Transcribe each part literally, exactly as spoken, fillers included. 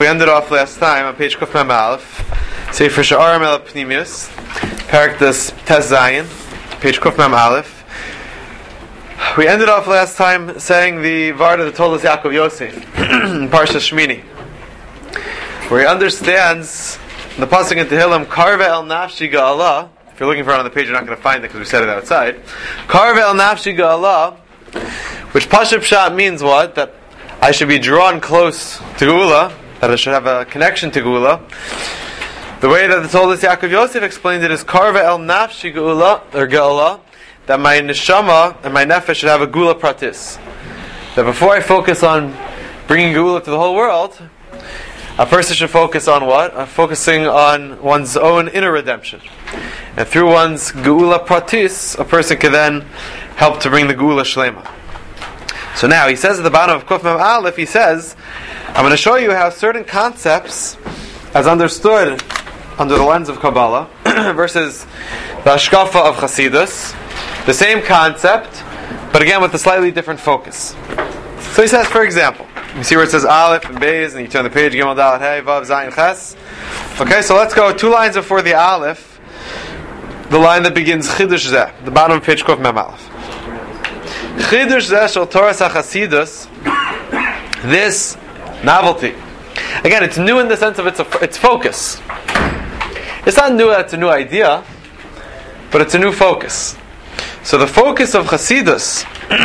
ended off last time on page Kuf Mem Aleph, Sefer Sha'arim El Pnimius, Parakdas Tes Zayin, page Kuf Mem Aleph. We ended off last time saying the Varda that told us Yaakov Yosef in Parsha Shmini, where he understands the pasuk in Tehillim, Karve El Nafshi Ga'ala. If you're looking for it on the page, you're not going to find it because we said it outside. Karve El Nafshi Ga'ala, which Pashup Pshat means what? That I should be drawn close to Geula, that I should have a connection to Geula. The way that the Toldos Yaakov Yosef explained it is Karva El Nafshi Geula, or Geula, that my neshama and my nefesh should have a Geula Pratis. That before I focus on bringing Geula to the whole world, a person should focus on what? Uh, focusing on one's own inner redemption. And through one's Geula Pratis, a person can then help to bring the Geula Shlema. So now, he says at the bottom of Kuf Mem Aleph, he says, I'm going to show you how certain concepts, as understood under the lens of Kabbalah, versus the Hashkafa of Chassidus, the same concept, but again with a slightly different focus. So he says, for example, you see where it says Aleph and Beis, and you turn the page, Gimel Dalet Hey, Vav, Zayin, Ches. Okay, so let's go two lines before the Aleph, the line that begins Chidush Zeh, the bottom of page Kuf Mem Aleph. Chidush Zeh Shel Torah Chassidus, this novelty. Again, it's new in the sense of its its focus. It's not new that it's a new idea, but it's a new focus. So the focus of Chassidus,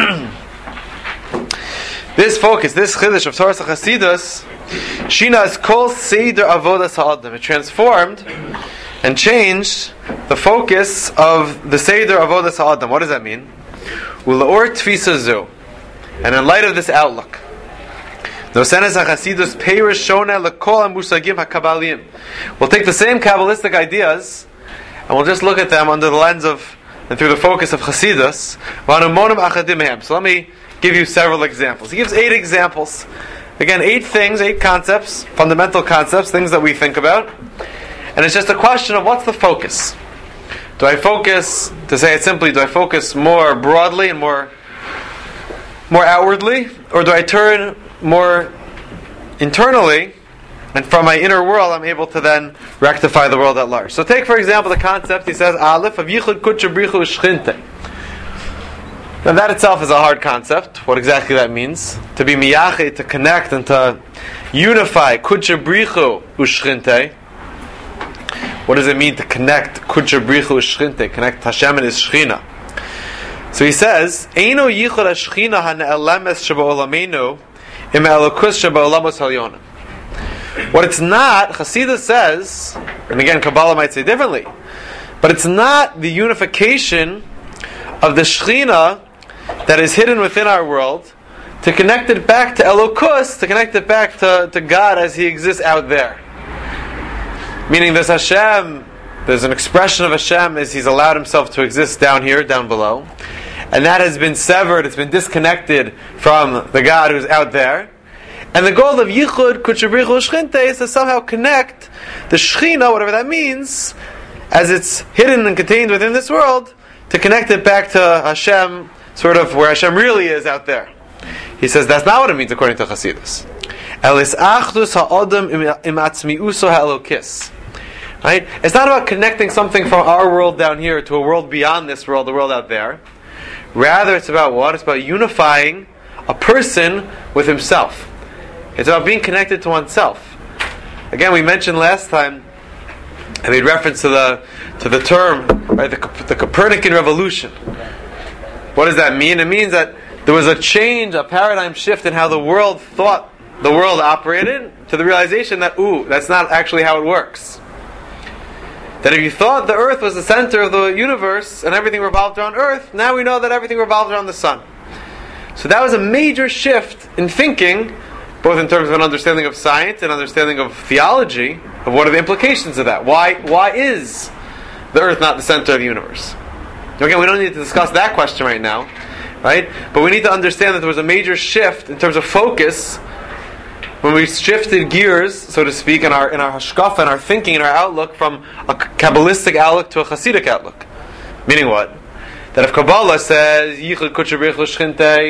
this focus, this Chidush of Torah Chassidus, Shina is called Seder Avodas Ha'adam. It transformed and changed the focus of the Seder Avodas Ha'adam. What does that mean? U'la'or tfisa zu. And in light of this outlook, we'll take the same Kabbalistic ideas and we'll just look at them under the lens of and through the focus of Chassidus. So let me give you several examples. He gives eight examples. Again, eight things, eight concepts, fundamental concepts, things that we think about. And it's just a question of what's the focus. Do I focus, to say it simply, do I focus more broadly and more more outwardly? Or do I turn more internally, and from my inner world I'm able to then rectify the world at large? So take for example the concept, he says, Aleph, of Yichud Kudsha Brichu Shchinte. Now that itself is a hard concept, what exactly that means. To be miyachet, to connect and to unify Kudsha Brichu Ushchinte. What does it mean to connect Kudsha Brichu Ushchinte, connect Hashem and His Shechina? So he says, Eino Yichud HaShechina HaNe'elemes Sheba'olamenu Im Elokus Sheba'olamos Halyona. What it's not, Chassidus says, and again Kabbalah might say differently, but it's not the unification of the Shechina that is hidden within our world to connect it back to Elokus, to connect it back to, to God as He exists out there. Meaning there's Hashem, there's an expression of Hashem as He's allowed Himself to exist down here, down below. And that has been severed, it's been disconnected from the God who's out there. And the goal of Yichud, Kudsha Brichu Shchinte, is to somehow connect the Shechina, whatever that means, as it's hidden and contained within this world, to connect it back to Hashem, sort of where Hashem really is out there. He says that's not what it means according to Chassidus. Elis achdus ha'odam im atzmiuso ha'elokis. Right? It's not about connecting something from our world down here to a world beyond this world, the world out there. Rather, it's about what? It's about unifying a person with himself. It's about being connected to oneself. Again, we mentioned last time, I made reference to the to the term, right, the, the Copernican revolution. What does that mean? It means that there was a change, a paradigm shift in how the world thought the world operated, to the realization that, ooh, that's not actually how it works. That if you thought the earth was the center of the universe and everything revolved around earth, now we know that everything revolves around the sun. So that was a major shift in thinking, both in terms of an understanding of science and understanding of theology, of what are the implications of that. Why why is the earth not the center of the universe? Again, we don't need to discuss that question right now, right? But we need to understand that there was a major shift in terms of focus when we shifted gears, so to speak, in our in our hashkafa, in our thinking, in our outlook, from a Kabbalistic outlook to a Hasidic outlook. Meaning what? That if Kabbalah says Yichud Kudsha Brichu Shchinte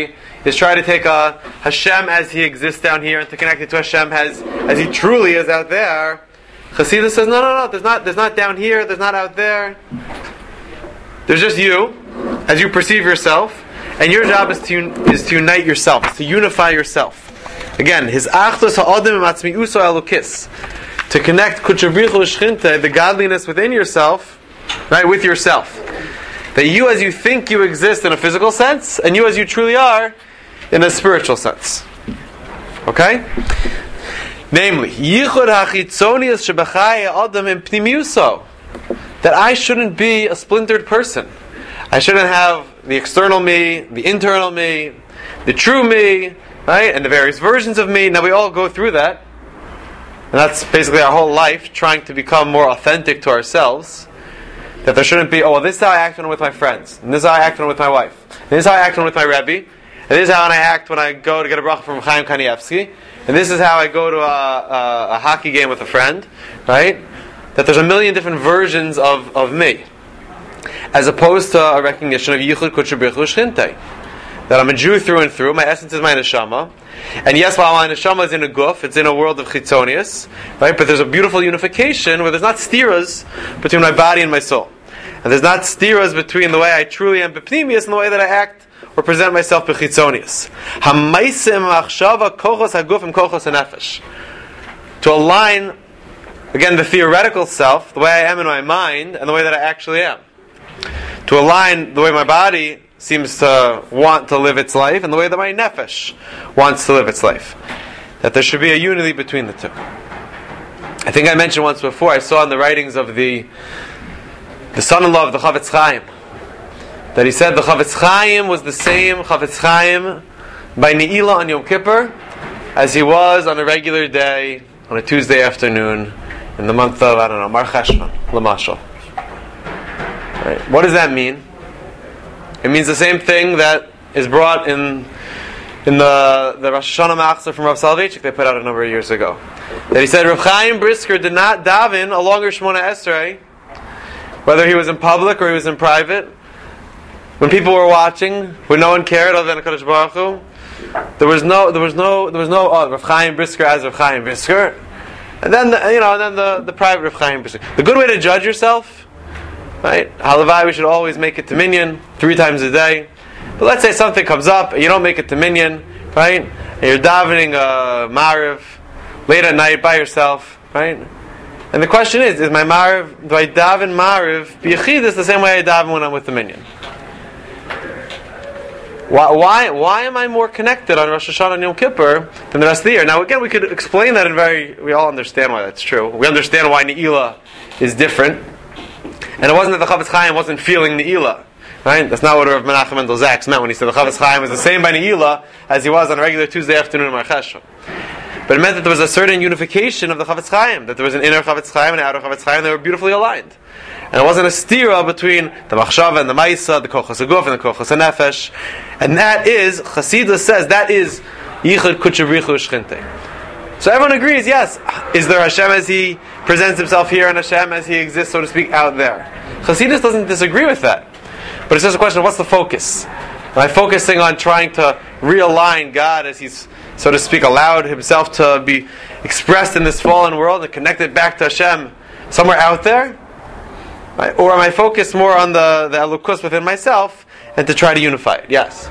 is try to take a Hashem as he exists down here and to connect it to Hashem as as he truly is out there. Chassidus says, no, no, no. There's not. There's not down here. There's not out there. There's just you, as you perceive yourself, and your job is to is to unite yourself, is to unify yourself. Again, his achdus ha'adam matzmiuso elokis, to connect kuchabrichu l'shchinte, the godliness within yourself, right, with yourself. That you as you think you exist in a physical sense, and you as you truly are in a spiritual sense. Okay? Namely, yichud hachitzonius shebachai adam in pnimiuso, that I shouldn't be a splintered person. I shouldn't have the external me, the internal me, the true me, right, and the various versions of me. Now we all go through that, and that's basically our whole life, trying to become more authentic to ourselves. That there shouldn't be, oh, well, this is how I act when I'm with my friends, and this is how I act when I'm with my wife, and this is how I act when I'm with my Rebbe, and this is how I act when I go to get a bracha from Chaim Kanievsky, and this is how I go to a, a, a hockey game with a friend, right? That there's a million different versions of, of me, as opposed to a recognition of Yichud Kutsher Birchu Shchintei, that I'm a Jew through and through, my essence is my neshama, and yes, while my neshama is in a guf, it's in a world of chitzonius, right? But there's a beautiful unification where there's not stiras between my body and my soul. And there's not stiras between the way I truly am bepnimius and the way that I act or present myself bechitzonius. Hamaisim achshava kochos haguf and kochos hanefesh. To align, again, the theoretical self, the way I am in my mind, and the way that I actually am. To align the way my body seems to want to live its life and the way that my nefesh wants to live its life. That there should be a unity between the two. I think I mentioned once before, I saw in the writings of the the son-in-law of the Chavetz Chaim, that he said the Chavetz Chaim was the same Chavetz Chaim by Ne'ilah on Yom Kippur as he was on a regular day, on a Tuesday afternoon, in the month of, I don't know, Mar Cheshvan, Lamashal. Right. What does that mean? It means the same thing that is brought in in the, the Rosh Hashanah Machzor from Rav Soloveitchik they put out a number of years ago. That he said Rav Chaim Brisker did not daven a longer Shemona Esrei, whether he was in public or he was in private, when people were watching, when no one cared other than HaKadosh Baruch Hu. There was no, there was no, there was no oh, Rav Chaim Brisker as Rav Chaim Brisker, and then the, you know, and then the, the private Rav Chaim Brisker. The good way to judge yourself, right? Halavai, we should always make it to minyan three times a day. But let's say something comes up and you don't make it to minyan, right? And you're davening a Mariv late at night by yourself, right? And the question is, is my Mariv, do I daven Mariv b'yechidus the same way I daven when I'm with the minyan? Why, why, why am I more connected on Rosh Hashanah and Yom Kippur than the rest of the year? Now, again, we could explain that in very, we all understand why that's true. We understand why Ne'ilah is different. And it wasn't that the Chavetz Chaim wasn't feeling Ne'ilah. Right? That's not what Rav Menachem Mendel Zaks meant when he said the Chavetz Chaim was the same by Ne'ilah as he was on a regular Tuesday afternoon in Mar Cheshvan. But it meant that there was a certain unification of the Chavetz Chaim, that there was an inner Chavetz Chaim and an outer Chavetz Chaim, and they were beautifully aligned. And it wasn't a stira between the Machshava and the Maisa, the Kochos HaGuf and the Kochos HaNefesh. And that is, Chassidus says, that is Yichud Kutsher Brichu Shchintei. So everyone agrees, yes, is there Hashem as he presents himself here and Hashem as he exists, so to speak, out there? Chassidus doesn't disagree with that. But it's just a question of what's the focus? Am I focusing on trying to realign God as he's, so to speak, allowed himself to be expressed in this fallen world and connected back to Hashem somewhere out there? Right? Or am I focused more on the, the elukus within myself and to try to unify it? Yes?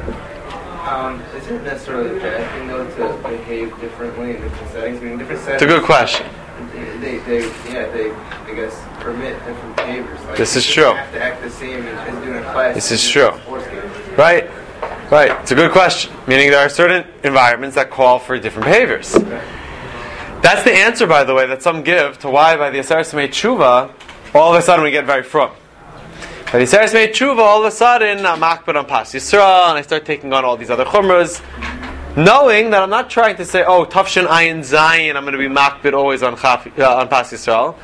Um, is it necessarily a bad thing, though, to behave differently in different settings? I mean, different settings. It's a good question. They, they, yeah, they, I guess, permit different behaviors. Like, this is you true. You have to act the same as, as doing a class. This is true. Right? Right. It's a good question. Meaning there are certain environments that call for different behaviors. Okay. That's the answer, by the way, that some give to why by the Aseres Mei Tshuva, all of a sudden we get very frum. By the Aseres Mei Tshuva, all of a sudden I'm makbid on Pas Yisrael, and I start taking on all these other chumras, knowing that I'm not trying to say, oh, Tafshin Ayin Zayin, I'm going to be makbid always on, Chaf, uh, on Pas Yisrael.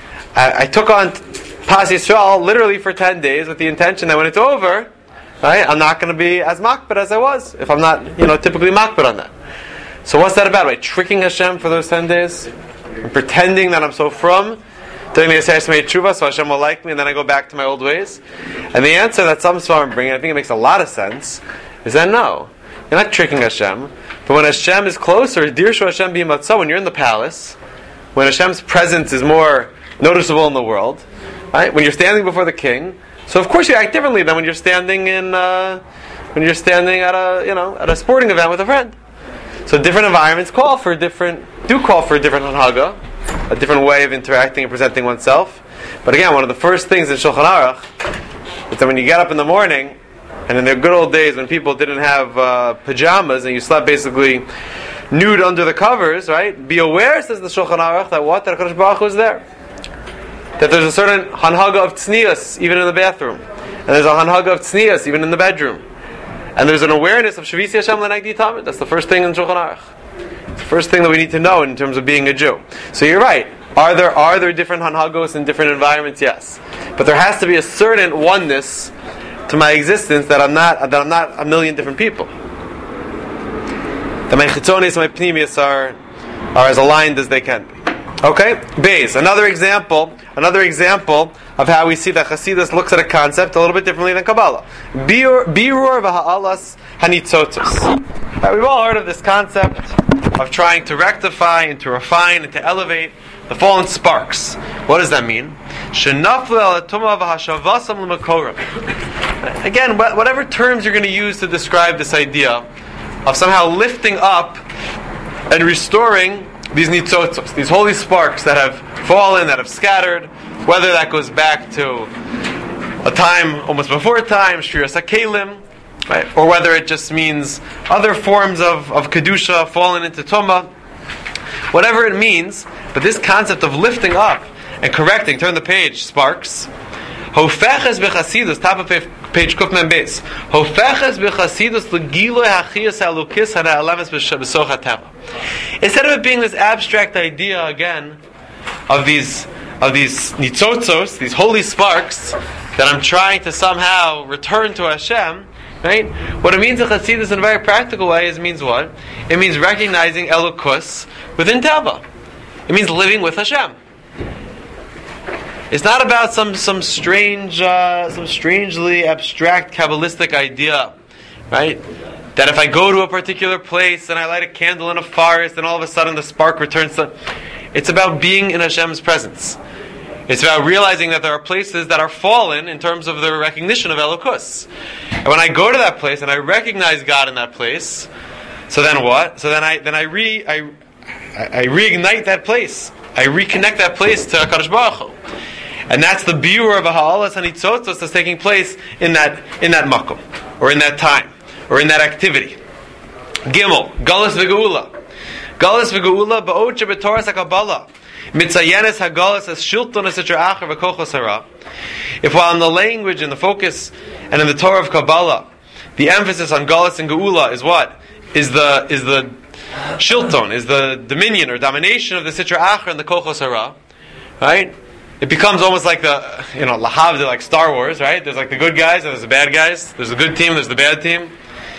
I, I took on Pas Yisrael literally for ten days with the intention that when it's over, right, I'm not going to be as makbid as I was, if I'm not, you know, typically makbid on that. So what's that about? Right? Tricking Hashem for those ten days? And pretending that I'm so from? Doing the Aseres Mei Tshuva so Hashem will like me and then I go back to my old ways? And the answer that some Svarim bring, I think it makes a lot of sense, is that no. You're not tricking Hashem. But when Hashem is closer, Dirshu Hashem b'yimatzah, when you're in the palace, when Hashem's presence is more noticeable in the world, right? When you're standing before the king, so of course you act differently than when you're standing in, uh, when you're standing at a, you know, at a sporting event with a friend. So different environments call for different, do call for a different hanhaga, a different way of interacting and presenting oneself. But again, one of the first things in Shulchan Aruch is that when you get up in the morning, and in the good old days when people didn't have uh, pajamas and you slept basically nude under the covers, right? Be aware, says the Shulchan Aruch, that what? That HaKadosh Baruch Hu is there. That there's a certain hanhaga of tznius even in the bathroom. And there's a hanhaga of tznius even in the bedroom. And there's an awareness of Shavisi Hashem L'Nagdi Tamid. That's the first thing in Shulchan Aruch. It's the first thing that we need to know in terms of being a Jew. So you're right. Are there are there different hanhagos in different environments? Yes. But there has to be a certain oneness to my existence that I'm not that I'm not a million different people. That my chitzonis and my pnimius are are as aligned as they can be. Okay? Beis. Another example, another example of how we see that Hasidus looks at a concept a little bit differently than Kabbalah. Birur v'ha'alas hanitzotos. Right, we've all heard of this concept of trying to rectify and to refine and to elevate the fallen sparks. What does that mean? Again, whatever terms you're going to use to describe this idea of somehow lifting up and restoring these nitzotzos, these holy sparks that have fallen, that have scattered, whether that goes back to a time almost before time, Shriras HaKelim, right? Or whether it just means other forms of, of Kedusha fallen into Tumah, whatever it means, but this concept of lifting up and correcting, turn the page, sparks, Hofeches b'chasidus, top of page Kuf Mem Beis. Hofeches b'chasidus l'giloi hachiyas halukis hana'alemes b'soch hateva. Instead of it being this abstract idea again of these of these nitzotzos, these holy sparks that I'm trying to somehow return to Hashem, right? What it means in Chasidus in a very practical way is means what? It means recognizing Elokus within Teva. It means living with Hashem. It's not about some some strange, uh, some strangely abstract Kabbalistic idea, right? That if I go to a particular place and I light a candle in a forest, and all of a sudden the spark returns to... It's about being in Hashem's presence. It's about realizing that there are places that are fallen in terms of the recognition of Elokus. And when I go to that place and I recognize God in that place, so then what? So then I then I re I I reignite that place. I reconnect that place to HaKadosh Baruch Hu. And that's the biur of a ha'alas hanitzotzos that's taking place in that in that makom, or in that time, or in that activity. Gimel, Galus v'geula. Galus v'geula ba'od shebetoras HaKabbalah. Mitzayenes hagalus as shilton as sitra acher v'kochos hara. If while in the language and the focus and in the Torah of Kabbalah, the emphasis on Galus and Geula is what? Is the is the shilton, is the dominion or domination of the sitra acher and the kochos hara, right? It becomes almost like the, you know, lahavdil, like Star Wars, right? There's like the good guys and there's the bad guys. There's the good team, there's the bad team.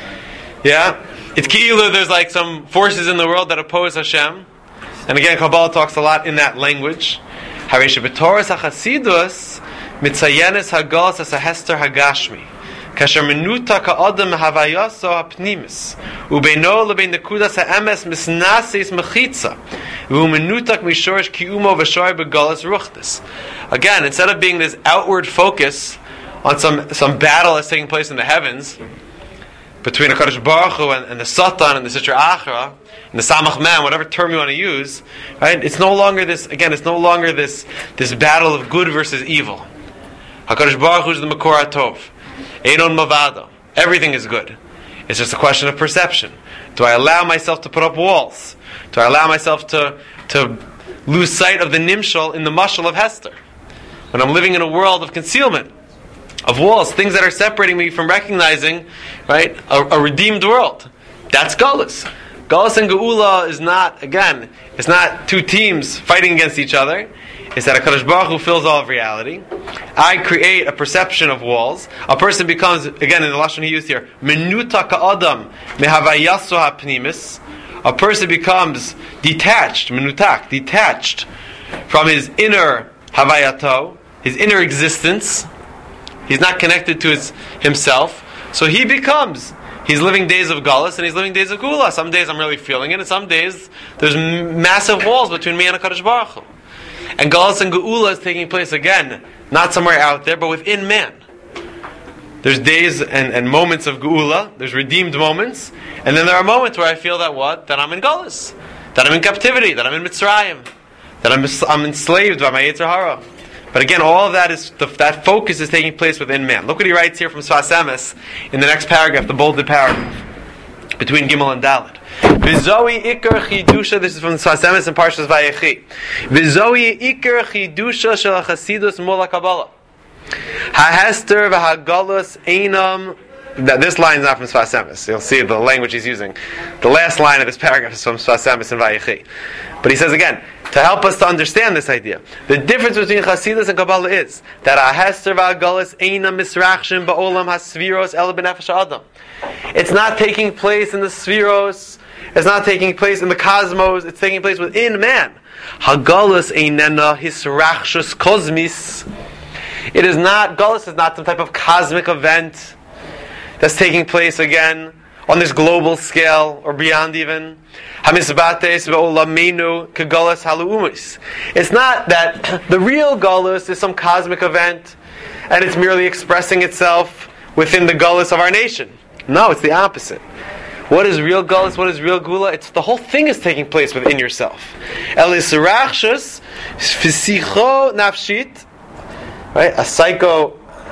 Yeah? It's ki'ilu, there's like some forces in the world that oppose Hashem. And again, Kabbalah talks a lot in that language. Haresha b'toras hachasidus mitzayenes hagalus as a hester hagashmi. Kasher menuta ka'adam havayaso hapnimis. Ubeino lebein nekudas ha'emes misnasis mechitza. Umenutak mishorish ki'umo v'shoi begalus ruchtis. Again, instead of being this outward focus on some, some battle that's taking place in the heavens, between HaKadosh Baruch Hu and, and the Satan and the Sitra Achra, and the Samach Man, whatever term you want to use, right? It's no longer this, again, it's no longer this, this battle of good versus evil. HaKadosh Baruch Hu is the Makor HaTov. Einon Mavado. Everything is good. It's just a question of perception. Do I allow myself to put up walls? Do I allow myself to, to lose sight of the Nimshal in the Mashal of Hester? When I'm living in a world of concealment, of walls, things that are separating me from recognizing, right, a, a redeemed world. That's Galus. Galus and Geula is not, again, it's not two teams fighting against each other. It's that HaKadosh Baruch Hu fills all of reality. I create a perception of walls. A person becomes, again, in the lashon he used here, menuta ka'adam mehavayaso ha'pnimis. A person becomes detached, menutak, detached from his inner havayato, his inner existence. He's not connected to his himself. So he becomes, he's living days of Galus and he's living days of Gula. Some days I'm really feeling it, and some days there's m- massive walls between me and HaKadosh Baruch Hu. And Galus and Geula is taking place again, not somewhere out there, but within man. There's days and, and moments of Geula, there's redeemed moments, and then there are moments where I feel that what? That I'm in Galus, that I'm in captivity, that I'm in Mitzrayim, that I'm, I'm enslaved by my Yetzer Hara. But again, all of that is the, that focus is taking place within man. Look what he writes here from Sfas Emes in the next paragraph, the bolded paragraph, between Gimel and Dalet. V'zoi ikar chidusha. This is from Sfas Emes and Parshas Vayechi. V'zoi ikar chidusha shel Chasidus mol HaKabbalah. Ha'hester v'hagalus einam. This line is not from Sfas Emes. You'll see the language he's using. The last line of this paragraph is from Sfas Emes and Vayechi. But he says again, to help us to understand this idea, the difference between Chasidus and Kabbalah is that Ha'hester v'hagalus einam misrachshim ba'olam hasviros el b'nefesh adam. It's not taking place in the spheros. It's not taking place in the cosmos. It's taking place within man. Hagalus einena hisrachshus kosmis. It is not, Galus is not some type of cosmic event that's taking place again on this global scale or beyond even. Hamisbates ve'olamenu kegalus haluumis. It's not that the real Galus is some cosmic event and it's merely expressing itself within the Galus of our nation. No, it's the opposite. What is real Galus? What is real Gula? It's the whole thing is taking place within yourself. Elisrachshus psicho nafshit. Right? A psycho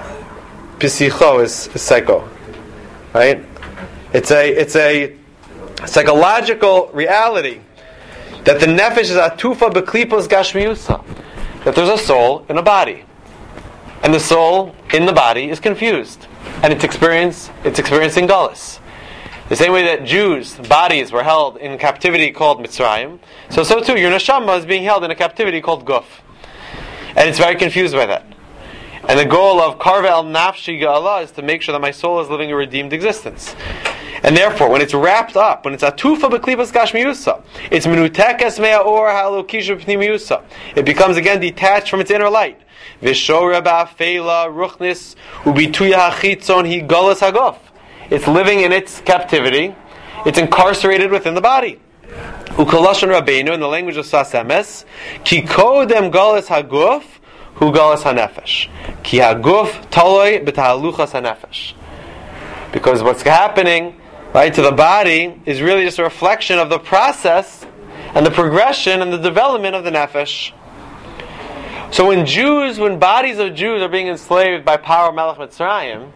psicho is, is psycho. Right? It's a it's a psychological reality that the nefesh is atufa beklipos gashmiusa. That there's a soul in a body. And the soul in the body is confused. And it's experience it's experiencing Galus. The same way that Jews' bodies were held in captivity called Mitzrayim, so so too your neshama is being held in a captivity called Guf. And it's very confused by that. And the goal of Karva el Nafshi Ga'ala is to make sure that my soul is living a redeemed existence. And therefore, when it's wrapped up, when it's atufa b'klibas gashmiyusa, it's minutekes me'aor ha'alokisha p'nimiyusa. It becomes again detached from its inner light. V'shora ba'afeila ruchnis ubituya hachitzon hi galas hagof. It's living in its captivity. It's incarcerated within the body. Ukalashon Rabbeinu, in the language of Sfas Emes, ki kodem galas haguf hu galas hanefesh. Ki haguf taloi b'tahaluchas hanefesh. Because what's happening, right, to the body is really just a reflection of the process and the progression and the development of the nefesh. So when Jews, when bodies of Jews are being enslaved by power of Melech Mitzrayim,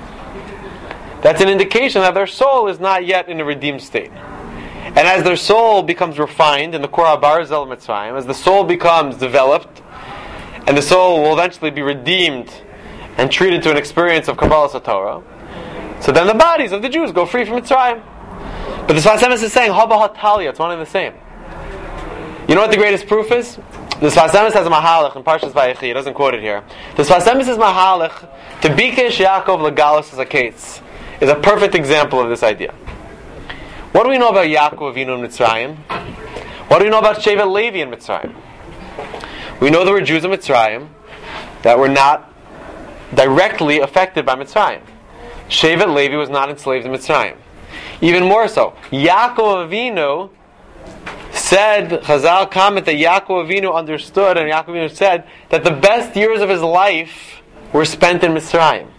that's an indication that their soul is not yet in a redeemed state. And as their soul becomes refined in the Korah Barzel of Mitzrayim, as the soul becomes developed, and the soul will eventually be redeemed and treated to an experience of Kabbalah Satorah, so then the bodies of the Jews go free from Mitzrayim. But the Sfas Emes is saying, Haba Hatalia, it's one and the same. You know what the greatest proof is? The Sfas Emes has a mahalach in Parshas Vayechi, he doesn't quote it here. The Sfas Emes is mahalach to Bikesh Yaakov Legalus as a case. Is a perfect example of this idea. What do we know about Yaakov Avinu in Mitzrayim? What do we know about Shevet Levi in Mitzrayim? We know there were Jews in Mitzrayim that were not directly affected by Mitzrayim. Shevet Levi was not enslaved in Mitzrayim. Even more so, Yaakov Avinu said, Chazal comment that Yaakov Avinu understood, and Yaakov Avinu said that the best years of his life were spent in Mitzrayim.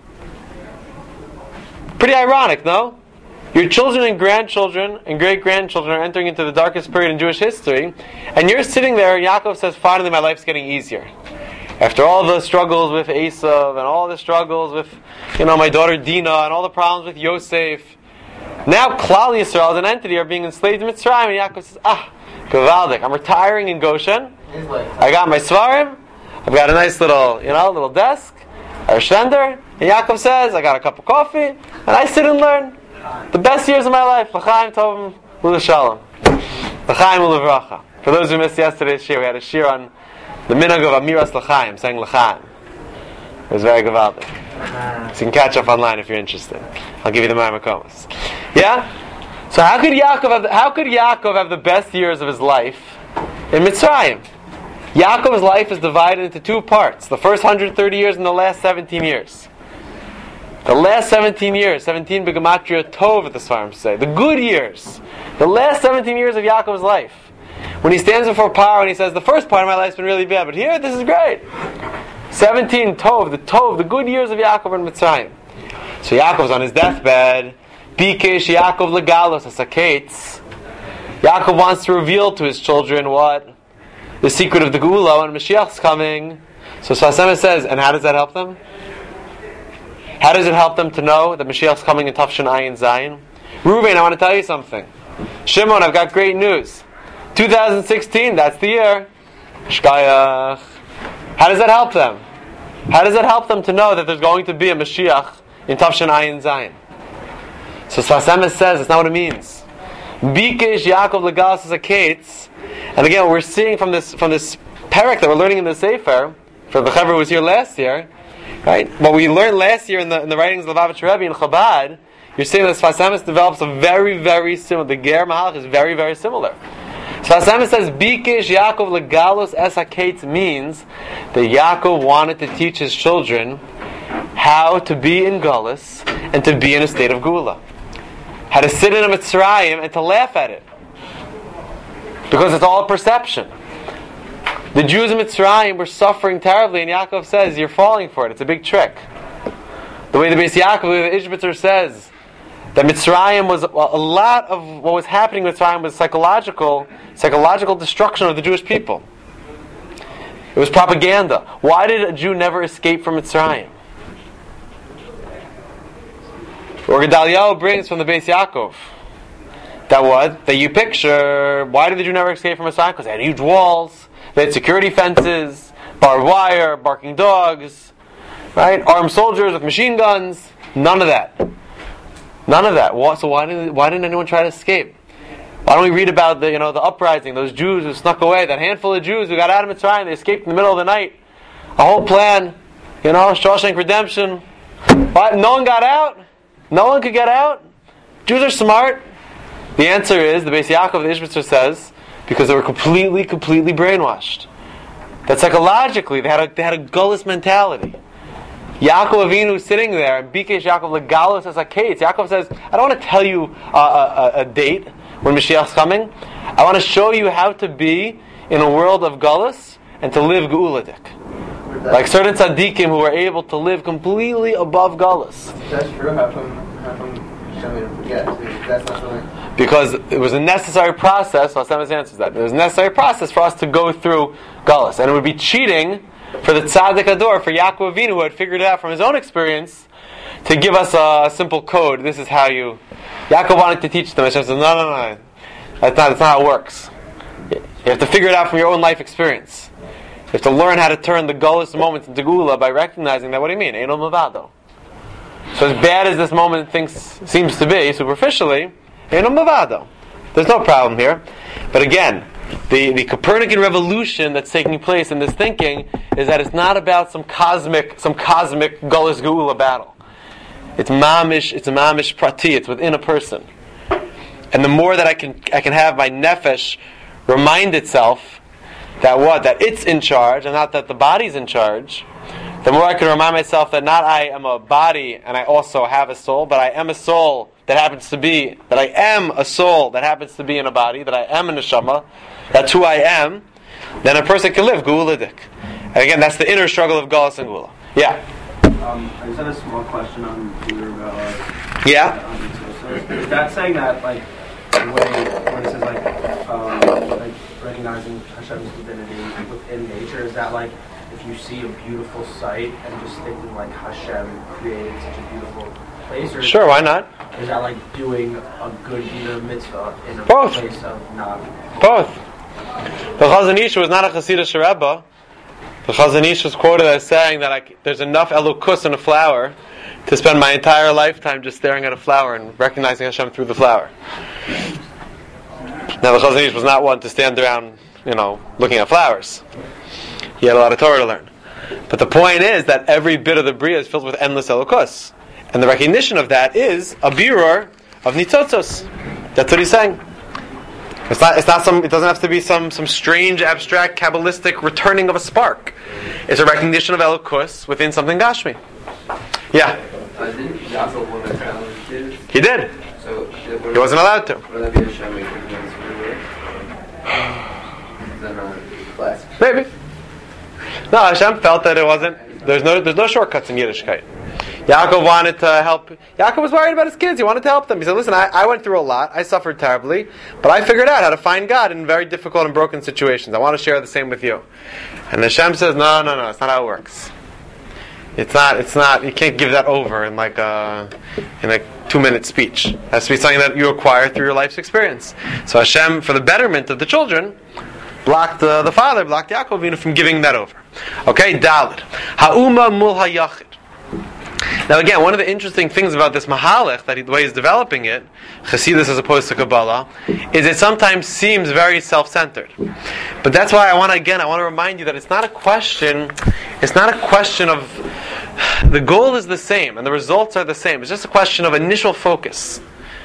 Pretty ironic, no? Your children and grandchildren and great-grandchildren are entering into the darkest period in Jewish history, and you're sitting there, Yaakov says, finally my life's getting easier. After all the struggles with Esav, and all the struggles with, you know, my daughter Dinah, and all the problems with Yosef, now Klal Yisrael as an entity are being enslaved in Mitzrayim, and Yaakov says, ah, Gavaldik, I'm retiring in Goshen, I got my Svarim, I've got a nice little, you know, little desk, a Shender, and Yaakov says, I got a cup of coffee, and I sit and learn. The best years of my life. L'chaim tovim u'l'shalom. L'chaim u'l'vracha. For those who missed yesterday's shir, we had a shir on the minhag of Amiras L'chaim, saying L'chaim. It was very gewaldic. So you can catch up online if you're interested. I'll give you the Ma'amakomas. Yeah? So how could Yaakov have the, how could Yaakov have the best years of his life in Mitzrayim? Yaakov's life is divided into two parts. The first one hundred thirty years and the last seventeen years. The last seventeen years, seventeen begematria tov, the Svarim say, the good years, the last seventeen years of Yaakov's life, when he stands before Paro and he says, the first part of my life's been really bad, but here, this is great. seventeen tov, the tov, the good years of Yaakov in Mitzrayim. So Yaakov's on his deathbed. Bikesh Yaakov legalos asaketz. Yaakov wants to reveal to his children what? The secret of the Geula when Mashiach's coming. So Sfas Emes says, and how does that help them? How does it help them to know that Mashiach's coming in Tafshin Ayin Zayin? Reuven, I want to tell you something. Shimon, I've got great news. twenty sixteen, that's the year. Shkayach. How does that help them? How does it help them to know that there's going to be a Mashiach in Tafshin Ayin Zayin? So Sfas Emes says, that's not what it means. Bikesh Yaakov legalos asaketz. And again, what we're seeing from this from this parak that we're learning in the Sefer, for the Chaver who was here last year, right? What we learned last year in the in the writings of the Lubavitcher Rebbe in Chabad, you're seeing that Sfas Emes develops a very, very similar. The Ger Mahalach is very, very similar. Sfas Emes says, Bikesh Yaakov legalos asaketz means that Yaakov wanted to teach his children how to be in Galus and to be in a state of Geula. How to sit in a Mitzrayim and to laugh at it. Because it's all perception. The Jews in Mitzrayim were suffering terribly, and Yaakov says, you're falling for it. It's a big trick. The way the Beis Yaakov, the way the Ishbitzer says, that Mitzrayim was, well, a lot of what was happening in Mitzrayim was psychological, psychological destruction of the Jewish people. It was propaganda. Why did a Jew never escape from Mitzrayim? Or Gedaliah brings from the Beis Yaakov that what? That you picture, why did the Jew never escape from Mitzrayim? Because they had huge walls, they had security fences, barbed wire, barking dogs, right? Armed soldiers with machine guns. None of that. None of that. So why didn't why didn't anyone try to escape? Why don't we read about the you know the uprising, those Jews who snuck away, that handful of Jews who got out of Mitzrayim, they escaped in the middle of the night. A whole plan, you know, Shawshank Redemption. Why? No one got out? No one could get out? Jews are smart. The answer is, the Beis Yaakov, the Ishbitzer says, because they were completely, completely brainwashed. That psychologically, they had a, they had a gullus mentality. Yaakov Avinu was sitting there, and Bikesh Yaakov legalos asaketz. Yaakov says, I don't want to tell you a, a, a date when Mashiach's coming. I want to show you how to be in a world of gullus and to live geuladik. Like certain tzaddikim who were able to live completely above gullus. That's true. How come, how come Hashem didn't forget? That's not really... Because it was a necessary process, so Hashem answers that. It was a necessary process for us to go through gullus. And it would be cheating for the tzaddik ador, for Yaakov Avinu, who had figured it out from his own experience, to give us a, a simple code. This is how you... Yaakov wanted to teach them. Hashem says, no, no, no. That's not, that's not how it works. You have to figure it out from your own life experience. You have to learn how to turn the gullus moments into Geula by recognizing that, what do you mean? Eino Mavado. So as bad as this moment thinks, seems to be, superficially, Eino Mavado. There's no problem here. But again, the, the Copernican revolution that's taking place in this thinking is that it's not about some cosmic, some cosmic Gullus Geula battle. It's mamish, it's a mamish prati, it's within a person. And the more that I can, I can have my nefesh remind itself that what? That it's in charge, and not that the body's in charge. The more I can remind myself that not I am a body and I also have a soul, but I am a soul that happens to be, that I am a soul that happens to be in a body, that I am a neshama, that's who I am, then a person can live Geuladik. And again, that's the inner struggle of Galus and Geula. Yeah? Um, I just had a small question on your uh, Yeah? so is that saying that, like, the way, when it says, like, um, like recognizing Hashem's divinity within nature, is that like if you see a beautiful sight and just thinking like Hashem created such a beautiful place? Or Sure, why not? Is that like doing a good deed or mitzvah in a Both. place of not? Both. The Chazon Ish was not a Chassidish Rebbe. The Chazon Ish was quoted as saying that I, there's enough elokus in a flower to spend my entire lifetime just staring at a flower and recognizing Hashem through the flower. Now the Chazon Ish was not one to stand around, you know, looking at flowers. He had a lot of Torah to learn. But the point is that every bit of the Bria is filled with endless elokus. And the recognition of that is a birur of nitzotzos. That's what he's saying. It's not, it's not some, it doesn't have to be some, some strange, abstract, Kabbalistic returning of a spark. It's a recognition of elokus within something Gashmi. Yeah? Uh, didn't Yaakov want to drown his kids? He did. So uh, He wasn't allowed to. Would that be Hashem making him free will? Is that not blasphemy? Maybe. No, Hashem felt that it wasn't. There's no there's no shortcuts in Yiddishkeit. Yaakov wanted to help. Yaakov was worried about his kids. He wanted to help them. He said, listen, I, I went through a lot. I suffered terribly. But I figured out how to find God in very difficult and broken situations. I want to share the same with you. And Hashem says, no, no, no. It's not how it works. It's not, it's not, you can't give that over in like a, in a two-minute speech. It has to be something that you acquire through your life's experience. So Hashem, for the betterment of the children, blocked uh, the father, blocked Yaakov Avinu from giving that over. Okay, Dalet. Ha'uma mul ha'yachid. Now again, one of the interesting things about this Mahalech, that he, the way he's developing it, Chassidus as opposed to Kabbalah, is it sometimes seems very self-centered. But that's why I want to, again, I want to remind you that it's not a question, it's not a question of, the goal is the same, and the results are the same. It's just a question of initial focus.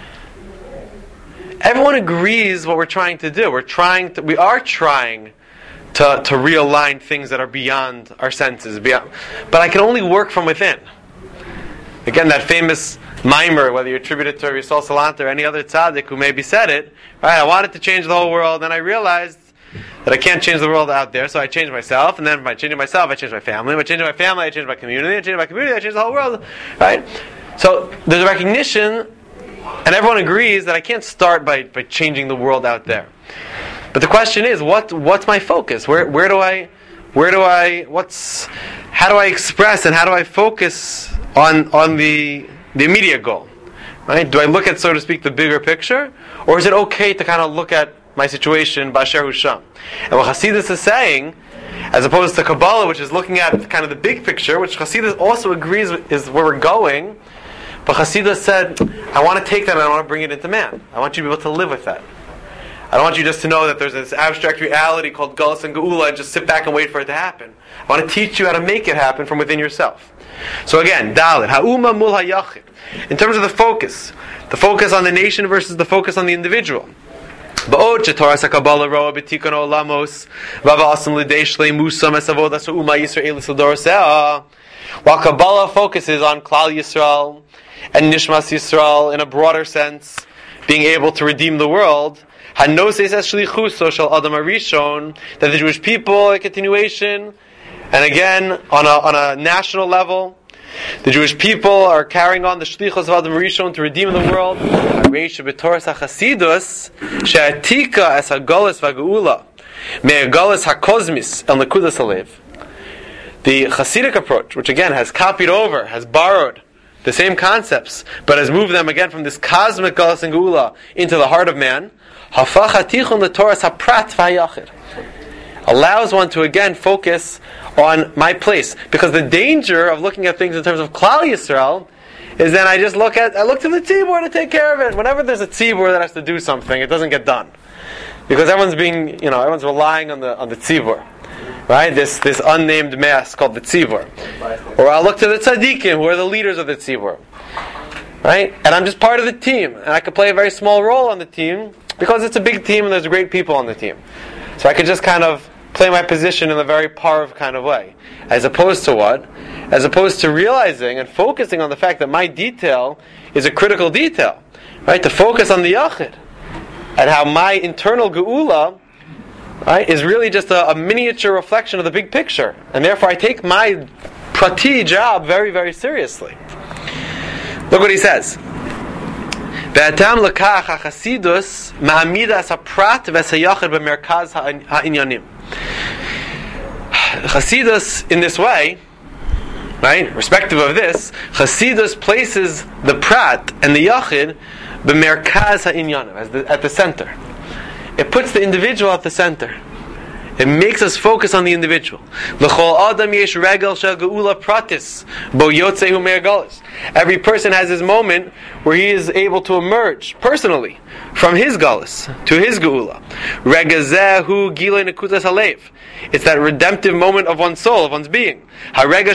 Everyone agrees what we're trying to do. We're trying to, we are trying to, to realign things that are beyond our senses, beyond, but I can only work from within. Again, that famous mimer, whether you attribute it to Yisrael Salant or any other tzaddik who maybe said it, right? I wanted to change the whole world, and I realized that I can't change the world out there, so I changed myself, and then by changing myself, I changed my family. By changing my family, I changed my community. I changed my community, I changed the whole world, right? So there's a recognition, and everyone agrees that I can't start by, by changing the world out there. But the question is, what what's my focus? Where where do I, where do I, what's, how do I express and how do I focus on on the the immediate goal, right? Do I look at, so to speak, the bigger picture, or is it okay to kind of look at my situation, Basher Husham? And what Hasidus is saying, as opposed to Kabbalah, which is looking at kind of the big picture, which Hasidus also agrees is where we're going, but Hasidus said, I want to take that and I want to bring it into man. I want you to be able to live with that. I don't want you just to know that there's this abstract reality called Galus and Geula and just sit back and wait for it to happen. I want to teach you how to make it happen from within yourself. So again, Dalet, Ha'uma mul ha'yachid. In terms of the focus, the focus on the nation versus the focus on the individual. While Kabbalah focuses on Klal Yisrael and Nishmas Yisrael in a broader sense, being able to redeem the world, that the Jewish people, a continuation, and again, on a, on a national level, the Jewish people are carrying on the shlichus of Adam Rishon to redeem the world. The Hasidic approach, which again has copied over, has borrowed the same concepts, but has moved them again from this cosmic Galus and Geula into the heart of man, allows one to again focus on my place. Because the danger of looking at things in terms of Klal Yisrael is then I just look at I look to the tzibur to take care of it. Whenever there's a tzibur that has to do something, it doesn't get done. Because everyone's being, you know, everyone's relying on the on the tzibur. Right? This this unnamed mass called the tzibur. Or I'll look to the tzaddikim, who are the leaders of the tzibur. Right? And I'm just part of the team. And I could play a very small role on the team because it's a big team and there's great people on the team. So I could just kind of play my position in a very parv kind of way. As opposed to what? As opposed to realizing and focusing on the fact that my detail is a critical detail. Right? To focus on the yachid. And how my internal geula, right, is really just a, a miniature reflection of the big picture. And therefore I take my prati job very, very seriously. Look what he says. Be'atam lekach ha'chasidus ma'amida as ha'prat v'es-ha'yachid b'merkaz ha'inyanim. Chasidus, in this way, right, respective of this, Chasidus places the prat and the yachid b'merkaz ha'inyanim, as the, at the center. It puts the individual at the center. It makes us focus on the individual. Every person has his moment where he is able to emerge personally from his galus to his geula. It's that redemptive moment of one's soul, of one's being. When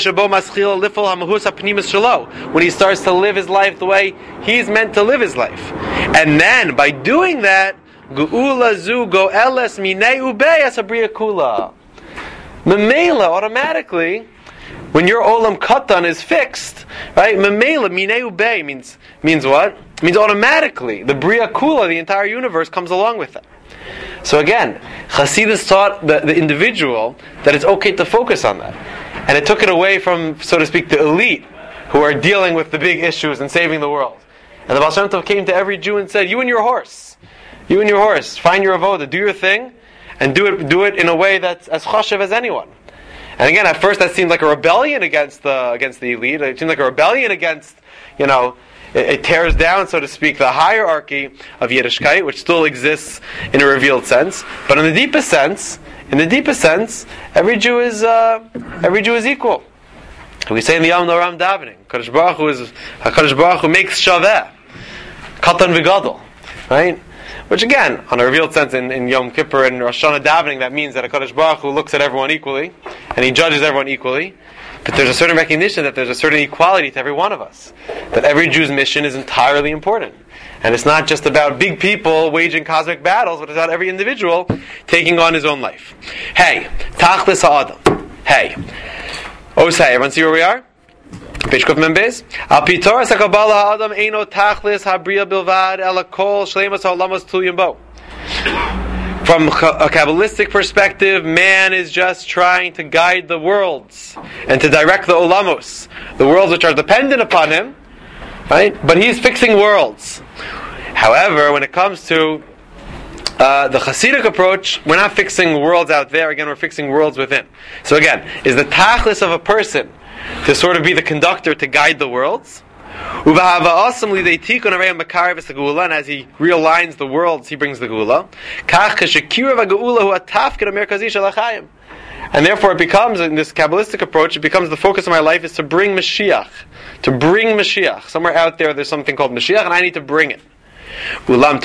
he starts to live his life the way he's meant to live his life. And then, by doing that, Geula zu go'eles minei ubei as habriya kula. Memela, automatically, when your olam katan is fixed, right? Memela mineu bei means means what? It means automatically the bria kula, the entire universe, comes along with it. So again, Chassidus taught the, the individual that it's okay to focus on that, and it took it away from, so to speak, the elite who are dealing with the big issues and saving the world. And the Baal Shem Tov came to every Jew and said, "You and your horse, you and your horse, find your avoda, do your thing, and do it do it in a way that's as chashev as anyone." And again, at first that seemed like a rebellion against the against the elite. It seemed like a rebellion against, you know, it, it tears down, so to speak, the hierarchy of Yiddishkeit, which still exists in a revealed sense. But in the deepest sense, in the deepest sense, every Jew is uh, every Jew is equal. We say in the Yom Noram davening, Kadosh Baruch Hu is Hakadosh Baruch Hu makes shaveh, katan v'gadol, right? Which again, on a revealed sense, in, in Yom Kippur and Rosh Hashanah davening, that means that HaKadosh Baruch Hu looks at everyone equally, and He judges everyone equally. But there's a certain recognition that there's a certain equality to every one of us. That every Jew's mission is entirely important. And it's not just about big people waging cosmic battles, but it's about every individual taking on his own life. Hey, Tachlis Ha'adam. Hey. Osei, everyone see where we are? Page Kuf Membez. Al Pitor Sakabala Ha'adam Eino Tachlis Habriya Bilvad Ela Kol Shleimas Ha'olamos Tulyim Bo. From a Kabbalistic perspective, man is just trying to guide the worlds and to direct the olamos, the worlds which are dependent upon him, right? But he's fixing worlds. However, when it comes to uh, the Hasidic approach, we're not fixing worlds out there. Again, we're fixing worlds within. So again, is the tachlis of a person to sort of be the conductor to guide the worlds? And as he realigns the worlds, he brings the Gula. And therefore it becomes, in this Kabbalistic approach, it becomes the focus of my life is to bring Mashiach. To bring Mashiach. Somewhere out there there's something called Mashiach, and I need to bring it. But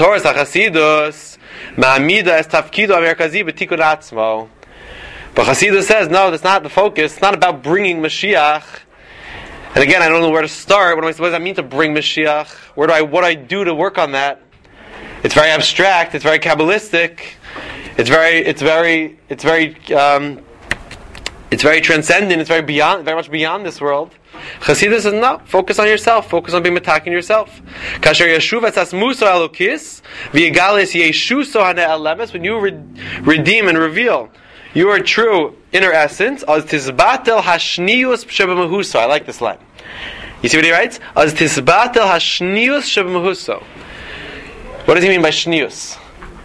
Chassidus says, no, that's not the focus. It's not about bringing Mashiach. And again, I don't know where to start. What, do I, what does that mean to bring Mashiach? Where do I, what do I do to work on that? It's very abstract. It's very Kabbalistic. It's very, it's very, it's very, um, it's very transcendent. It's very beyond, very much beyond this world. Chassidus says, no, focus on yourself. Focus on being metakin yourself. Kasher yeshuv etzas muso elokis v'yigalis yeshuso hane alemes. When you re- redeem and reveal your true inner essence, as tizbatel hashnius shebamahuso. I like this line. You see what he writes? As tizbatel hashnius shebamahuso. What does he mean by shnius?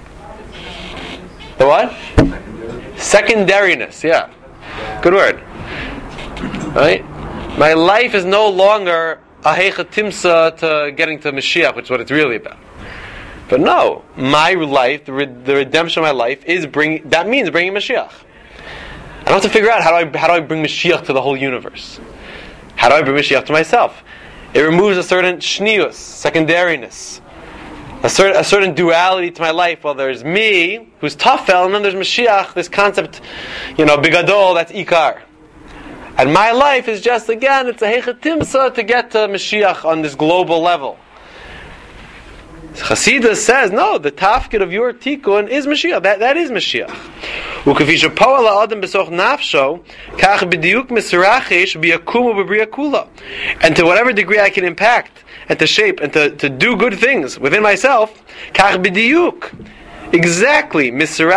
The what? Secondariness. Yeah, good word. Right? My life is no longer a heicha timsa to getting to Mashiach, which is what it's really about. But no, my life, the, re- the redemption of my life, is bring. That means bringing Mashiach. I don't have to figure out how do I how do I bring Mashiach to the whole universe. How do I bring Mashiach to myself? It removes a certain shnius, secondariness, a certain a certain duality to my life. Well, there's me, who's tafel, and then there's Mashiach, this concept, you know, bigadol, that's ikar. And my life is just, again, it's a heicha timsa to get to Mashiach on this global level. Chassidus says, no, the tafkid of your tikkun is Mashiach. That, that is Mashiach. And to whatever degree I can impact and to shape and to, to do good things within myself, exactly,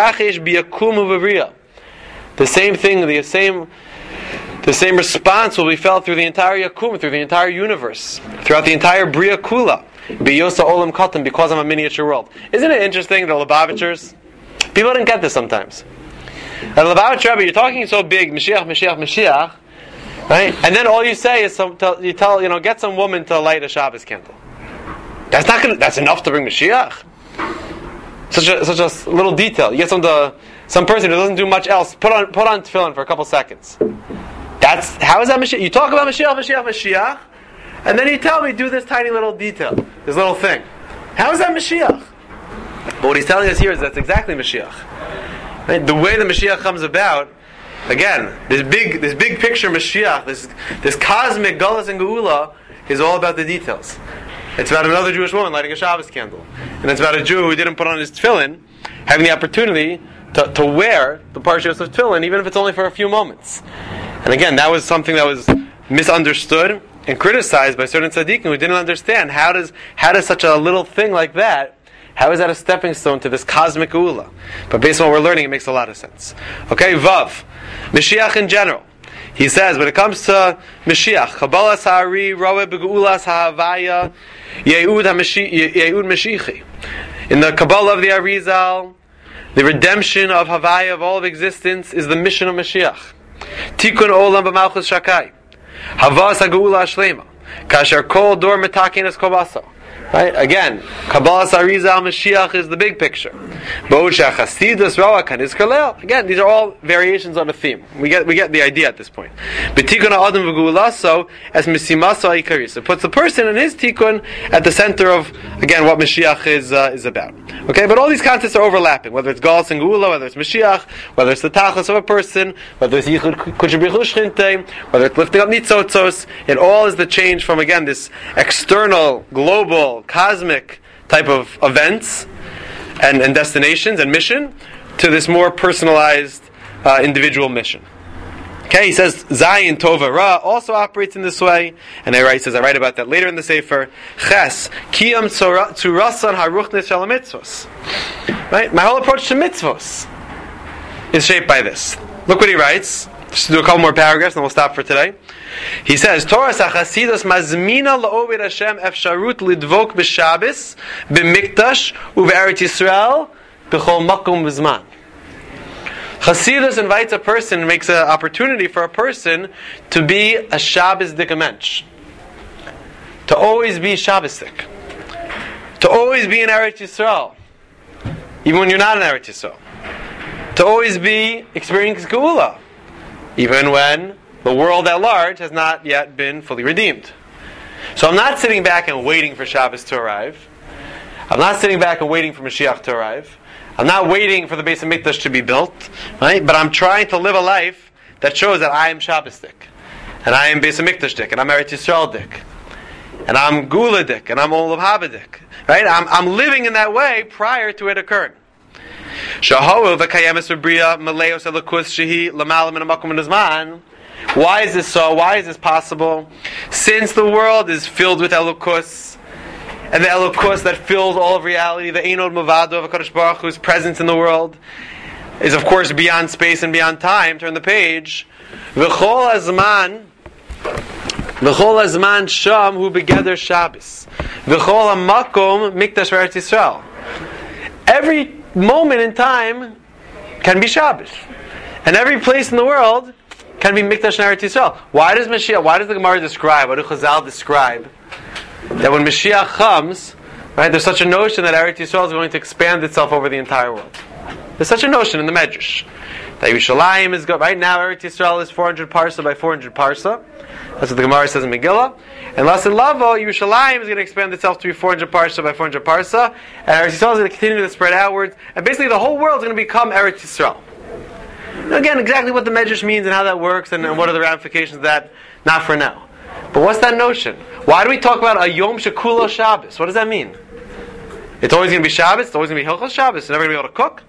the same thing, the same the same response will be felt through the entire Yakum, through the entire universe, throughout the entire Bria Kula. Biyosa Olam Katan, because I'm a miniature world. Isn't it interesting, the Lubavitchers? People didn't get this sometimes. At Lubavitch Rebbe, you're talking so big, Mashiach, Mashiach, Mashiach, right? And then all you say is some, tell, you tell, you know, get some woman to light a Shabbos candle. That's not gonna, that's enough to bring Mashiach. Such a such a little detail. You get some to, some person who doesn't do much else. Put on put on tefillin for a couple seconds. That's how is that Mashiach? You talk about Mashiach, Mashiach, Mashiach. And then you tell me, do this tiny little detail, this little thing. How is that Mashiach? But what he's telling us here is that's exactly Mashiach. Right? The way the Mashiach comes about, again, this big, this big picture Mashiach, this this cosmic Galus and Geula, is all about the details. It's about another Jewish woman lighting a Shabbos candle, and it's about a Jew who didn't put on his tefillin, having the opportunity to, to wear the Parshas of tefillin, even if it's only for a few moments. And again, that was something that was misunderstood and criticized by certain tzaddikim who didn't understand how does how does such a little thing like that, how is that a stepping stone to this cosmic geula? But based on what we're learning, it makes a lot of sense. Okay, Vav, Mashiach in general. He says when it comes to Mashiach, Kabbalas Ha'ari, Roeh B'Geulas Ha'avaya, Ye'ud Mashiach. In the Kabbalah of the Arizal, the redemption of Havaya, of all of existence, is the mission of Mashiach. Tikkun Olam B'Malchus Shakai. Havas HaGeula Shlema. Kasher Kol Dor Metaken Es Kobasa. Right? Again, Kabbalas Arizal Mashiach is the big picture. Again, these are all variations on a theme. We get we get the idea at this point. B'tikun ha'adam v'geulaso as misimaso ha'ikaris. It puts the person in his tikkun at the center of, again, what Mashiach is uh, is about. Okay, but all these concepts are overlapping. Whether it's Galus and Geula, whether it's Mashiach, whether it's the tachlis of a person, whether it's Yichud Kudshabrichu Shchinte, whether it's lifting up nitzotzos, it all is the change from, again, this external, global, cosmic type of events and, and destinations and mission to this more personalized uh, individual mission. Okay, he says Zayin Tova Ra also operates in this way, and I write says I write about that later in the Sefer. Ches Kiyam Tzurasan Haruchnes Shel Mitzvos. Right, my whole approach to mitzvos is shaped by this. Look what he writes. Just do a couple more paragraphs, and we'll stop for today. He says, Torah Chasidus mazmina la'oved Hashem efsharut lidvok b'Shabbos b'Mikdash uve'Eretz Yisrael b'chol makom v'zman. Chasidus invites a person, makes an opportunity for a person to be a Shabbos-dik mensch, to always be Shabbos-dik, to always be in Eretz Yisrael, even when you're not in Eretz Yisrael, to always be experiencing Geula, even when the world at large has not yet been fully redeemed. So I'm not sitting back and waiting for Shabbos to arrive. I'm not sitting back and waiting for Mashiach to arrive. I'm not waiting for the Beis HaMikdash to be built, right? But I'm trying to live a life that shows that I am Shabbos-dik, and I am Beis HaMikdash-dik, and I'm Eretz Yisrael-dik, and I'm Geula-dik, and I'm Olav Haba-dik, right? I'm, I'm living in that way prior to it occurring. Shahoel v'kayemes v'briya maleos elokus shehi l'malam min ha'makom v'zman. Why is this so? Why is this possible? Since the world is filled with elokus, and the elokus that fills all of reality, the Einod Mavado of HaKadosh Baruch Hu's presence in the world, is of course beyond space and beyond time. Turn the page. V'chol hazman, v'chol hazman sham hu begeder Shabbos, v'chol ha'makom mikdash v'Eretz Yisrael. Every moment in time can be Shabbos, and every place in the world can be Mikdash and Eretz Yisrael. Why does Mashiach? Why does the Gemara describe? Why do Chazal describe that when Mashiach comes, right? There's such a notion that Eretz Yisrael is going to expand itself over the entire world. There's such a notion in the Medrash that Yerushalayim is go, right now. Eretz Yisrael is four hundred parsa by four hundred parsa. That's what the Gemara says in Megillah. And Lasin Lavo, Yerushalayim is going to expand itself to be four hundred parsa by four hundred parsa, and Eretz Yisrael is going to continue to spread outwards, and basically the whole world is going to become Eretz Yisrael. Now again, exactly what the Medrash means and how that works, and, and what are the ramifications of that, not for now. But what's that notion? Why do we talk about a Yom Shekulo Shabbos? What does that mean? It's always going to be Shabbos. It's always going to be Hilchos Shabbos. You're never going to be able to cook.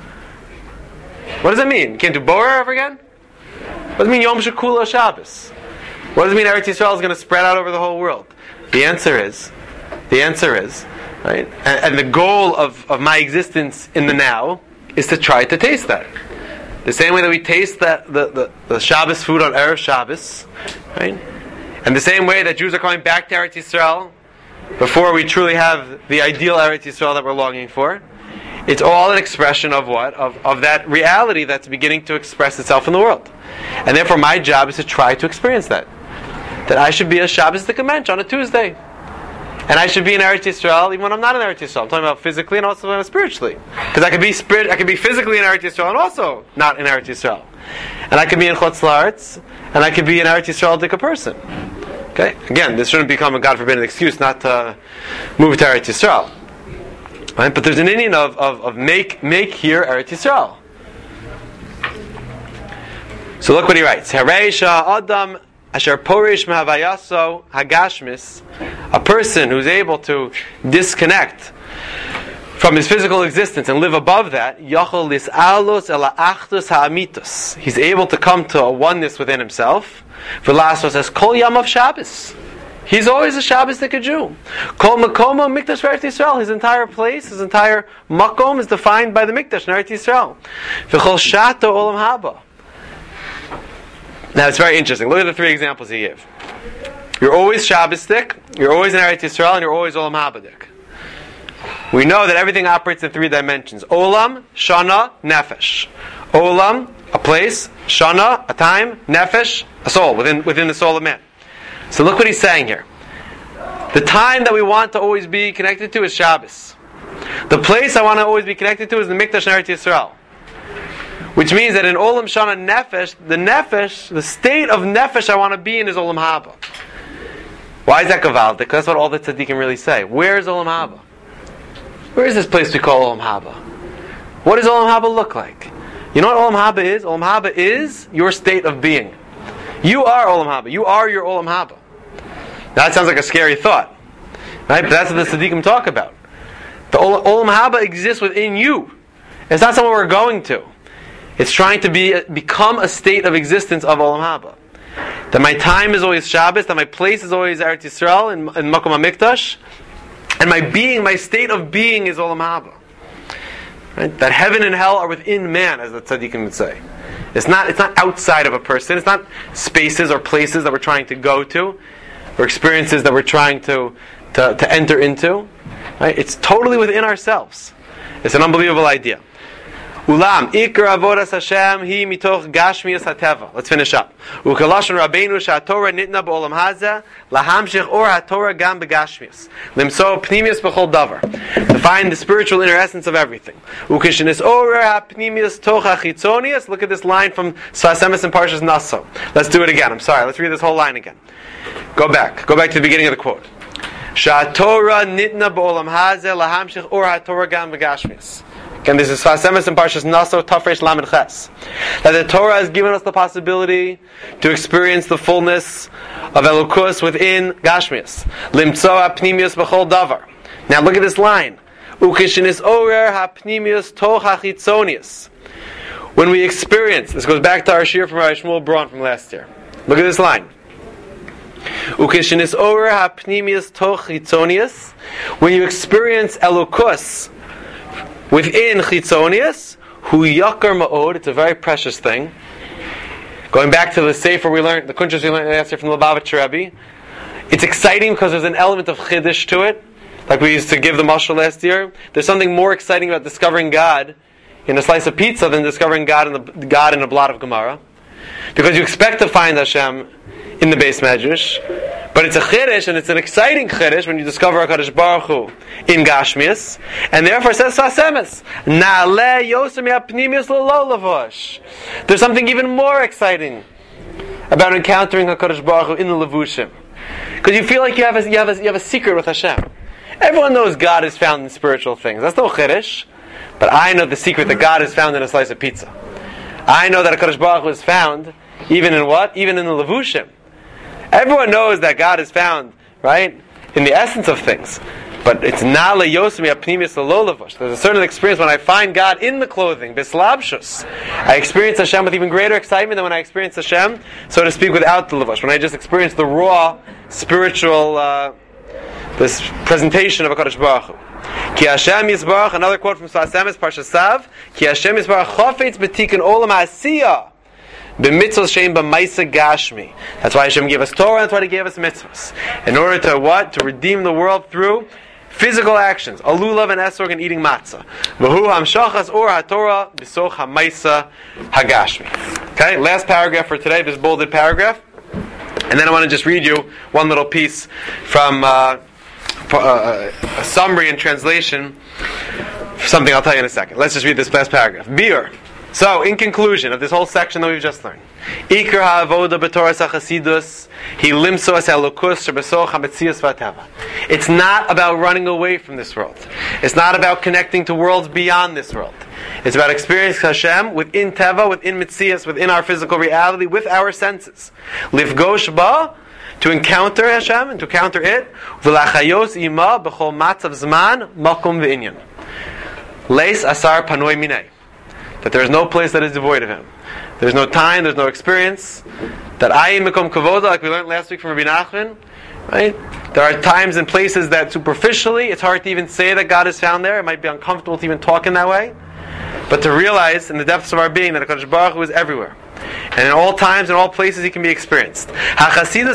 What does that mean? You can't do Borer ever again? What does it mean Yom Shekulo Shabbos? What does it mean Eretz Yisrael is going to spread out over the whole world? The answer is, the answer is, right? And, and the goal of, of my existence in the now is to try to taste that. The same way that we taste that the, the, the Shabbos food on Erev Shabbos, right? And the same way that Jews are coming back to Eretz Yisrael before we truly have the ideal Eretz Yisrael that we're longing for. It's all an expression of what? Of, of that reality that's beginning to express itself in the world. And therefore my job is to try to experience that. That I should be a Shabbos-dik mensch on a Tuesday. And I should be in Eretz Yisrael even when I'm not in Eretz Yisrael. I'm talking about physically and also spiritually. Because I could be spirit, I could be physically in Eretz Yisrael and also not in Eretz Yisrael. And I could be in Chutz La'aretz, and I could be an Eretz Yisrael-dik person. Okay? Again, this shouldn't become a God forbid an excuse not to move to Eretz Yisrael. Right? But there's an Indian of, of, of make make here Eretz Yisrael. So look what he writes. Hareisha Adam Asher Porish Mahavayaso Hagashmis, a person who's able to disconnect from his physical existence and live above that, Yachol lis'alos ela achdus ha'amitus. He's able to come to a oneness within himself. V'lasos as kol yam of Shabbos. He's always a Shabbosdik Jew. Kol makomo mikdash v'Eretz Yisrael. His entire place, his entire makom is defined by the mikdash in Eretz Yisrael. V'chol shato olam haba. Now it's very interesting. Look at the three examples he gave. You're always Shabbosdik, you're always in Eretz Yisrael, and you're always olam habadik. We know that everything operates in three dimensions. Olam, Shana, Nefesh. Olam, a place. Shana, a time. Nefesh, a soul, within, within the soul of man. So look what he's saying here. The time that we want to always be connected to is Shabbos. The place I want to always be connected to is the Mikdash in Eretz Yisrael. Which means that in Olam, Shana, Nefesh, the Nefesh, the state of Nefesh I want to be in is Olam Haba. Why is that Gavaldik? Because that's what all the tzaddikim really say. Where is Olam Haba? Where is this place we call Olam Haba? What does Olam Haba look like? You know what Olam Haba is? Olam Haba is your state of being. You are Olam Haba. You are your Olam Haba. Now that sounds like a scary thought. Right? But that's what the tzaddikim talk about. The Olam, Olam Haba exists within you. It's not somewhere we're going to. It's trying to be become a state of existence of Olam Haba. That my time is always Shabbos, that my place is always Eretz Yisrael in, in Makom HaMikdash, and my being, my state of being is Olam Haba. Right? That heaven and hell are within man, as the tzaddikim would say. It's not, it's not outside of a person. It's not spaces or places that we're trying to go to, or experiences that we're trying to, to, to enter into. Right? It's totally within ourselves. It's an unbelievable idea. Ulam ikar avodas Hashem hi mitoch gashmias hateva. Let's finish up. Ukalashon Rabbeinu shaTorah nitna b'olam hazeh lahamshich or haTorah gam begashmias limso pnimius b'chol davar. To find the spiritual inner essence of everything. Ukishenis orer hapnimius toch hachitzonius. Look at this line from Sfas Emes and Parshas Naso. Let's do it again. I'm sorry. Let's read this whole line again. Go back. Go back to the beginning of the quote. ShaTorah nitna b'olam hazeh lahamshich or haTorah gam begashmias. Again, this is Sfas Emes and Parshas Naso, Tafresh Lamed Ches. That the Torah has given us the possibility to experience the fullness of Elokus within Gashmias. Limtso hapnimius b'chol davar. Now look at this line. Ukishenis orer hapnimius toch hachitzonius. When we experience, this goes back to our shir from Rabbi Shmuel Braun from last year. Look at this line. Ukishenis orer hapnimius toch chitzonius. When you experience Elokus within Chitzonius, hu yakar ma'od, it's a very precious thing. Going back to the sefer we learned, the kuntres we learned last year from the Lubavitcher Rebbe, it's exciting because there's an element of chiddush to it. Like we used to give the mashal last year. There's something more exciting about discovering God in a slice of pizza than discovering God in the God in a blot of Gemara, because you expect to find Hashem in the Beis Medrash, but it's a chiddush, and it's an exciting chiddush when you discover HaKadosh Baruch Hu in Gashmias, and therefore says Sfas Emes, Na'aleh yosem ha'pnimius l'lo levush. There's something even more exciting about encountering HaKadosh Baruch Hu in the levushim, because you feel like you have a, you have a, you have a secret with Hashem. Everyone knows God is found in spiritual things. That's no chiddush, but I know the secret that God is found in a slice of pizza. I know that HaKadosh Baruch Hu is found even in what? Even in the levushim. Everyone knows that God is found, right, in the essence of things. But it's na le'yosem ha'pnimius l'lo levush. There's a certain experience when I find God in the clothing, bislabshus. I experience Hashem with even greater excitement than when I experience Hashem, so to speak, without the levush. When I just experience the raw, spiritual, uh, this presentation of HaKadosh Baruch Hu. Ki Hashem Yisbarach, another quote from Sfas Emes, Parshas Sav, Ki Hashem Yisbarach chofetz b'tikkun olam ha'asiyah. B'mitzvos shein b'maisa gashmi. That's why Hashem gave us Torah. That's why He gave us mitzvos. In order to what? To redeem the world through physical actions. Alulav and esrog and eating matzah. V'hu hamshachas or haTorah b'soch ha'maisa hagashmi. Okay, last paragraph for today. This bolded paragraph, and then I want to just read you one little piece from uh, uh, a summary and translation. Something I'll tell you in a second. Let's just read this last paragraph. Biur. So, in conclusion of this whole section that we've just learned, Ikar ha'avoda b'Torah ha'chasidus, he limso es elokus shebesoch ha'metzias v'ateva. It's not about running away from this world. It's not about connecting to worlds beyond this world. It's about experiencing Hashem within teva, within metzias, within our physical reality, with our senses. Livgosh ba, to encounter Hashem and to counter it. V'lachayos ima b'chol matzav zman makom v'inyan. Leis asar panoi minei. That there is no place that is devoid of him. There's no time, there's no experience. That ayin mekom kavoda, like we learned last week from Rabbi Nachman, right? There are times and places that superficially, it's hard to even say that God is found there. It might be uncomfortable to even talk in that way. But to realize in the depths of our being that HaKadosh Baruch Hu is everywhere. And in all times, in all places, He can be experienced. Chasidus